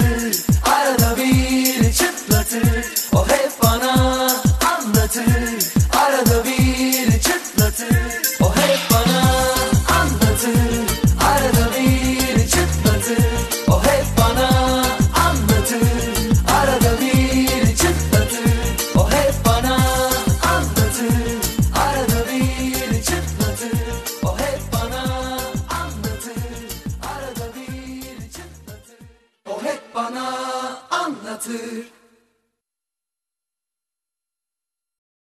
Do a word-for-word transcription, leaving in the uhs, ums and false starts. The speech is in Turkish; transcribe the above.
anlatır, arada bir çıtlatır. O hep bana anlatır, arada bir çıtlatır. O hep bana anlatır, arada bir çıtlatır. O hep bana anlatır, arada bir çıtlatır. O hep bana anlatır, arada bir çıtlatır. O hep bana anlatır, arada bir çıtlatır. O hep bana anlatır.